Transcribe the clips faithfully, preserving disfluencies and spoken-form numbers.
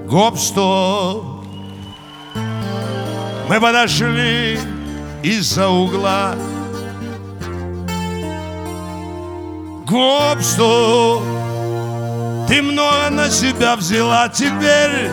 Гоп-стоп. Мы подошли из-за угла. Гоп-стоп. Ты много на себя взяла, теперь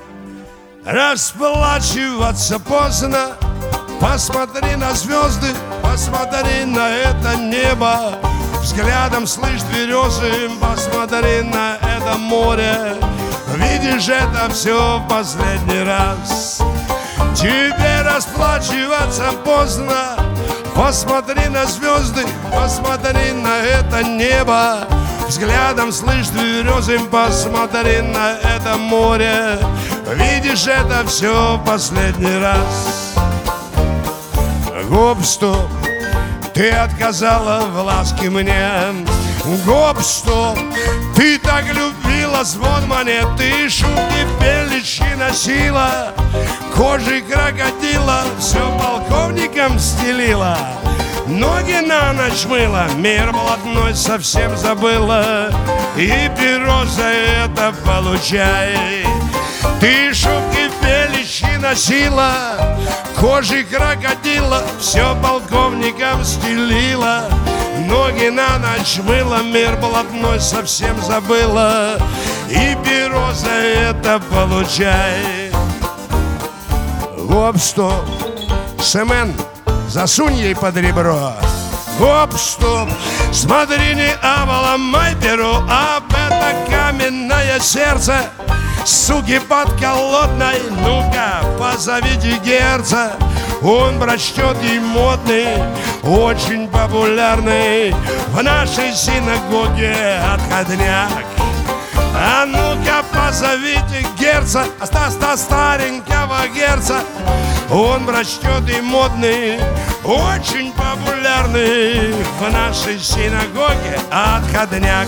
расплачиваться поздно. Посмотри на звезды, посмотри на это небо. Взглядом слышь березы, посмотри на это море. Видишь, это все в последний раз. Тебе расплачиваться поздно. Посмотри на звезды, посмотри на это небо. Взглядом слышь березы, посмотри на это море. Видишь, это все в последний раз. Гоп-стоп, ты отказала в ласке мне. Гоп-стоп, ты так любила звон монет. Ты шутки пелищи носила, кожей крокодила все полковникам стелила. Ноги на ночь мыла, мир блатной совсем забыла. И перо за это получай. Ты шубки пелищи носила, кожей крокодила все полковникам стелила. Ноги на ночь мыла, мир блатной совсем забыла. И перо за это получай. Гоп-стоп, Семен, засунь ей под ребро. Гоп-стоп, смотри, не обломай перо, об это каменное сердце. Суки подколодной, ну-ка, позовите герца. Он прочтет ей модный, очень популярный в нашей синагоге отходняк. А ну-ка, позовите герца, ста-ста старенького герца. Он прочтет ей модный, очень популярный в нашей синагоге отходняк.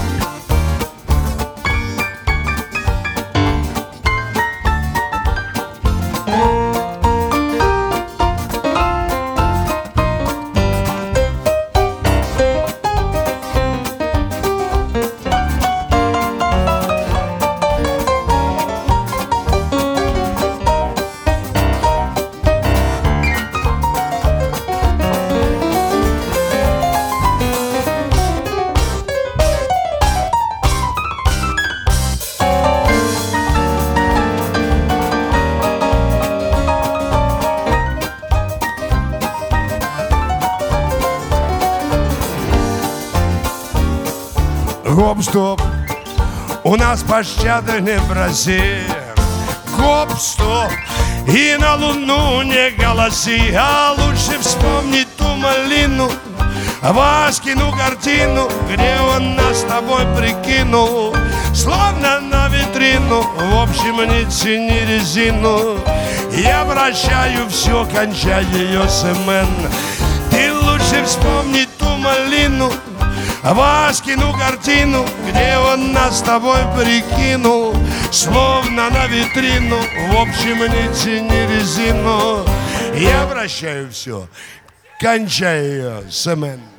Гоп-стоп, у нас пощады не проси. Гоп-стоп, и на луну не голоси. А лучше вспомни ту малину, Васькину картину, где он нас с тобой прикинул, словно на витрину. В общем, не тяни резину. Я прощаю все, кончай ее, Семен. Ты лучше вспомни ту малину, Васькину картину, где он нас с тобой прикинул, словно на витрину. В общем, не тяни резину. Я прощаю все, кончай ее, Семен.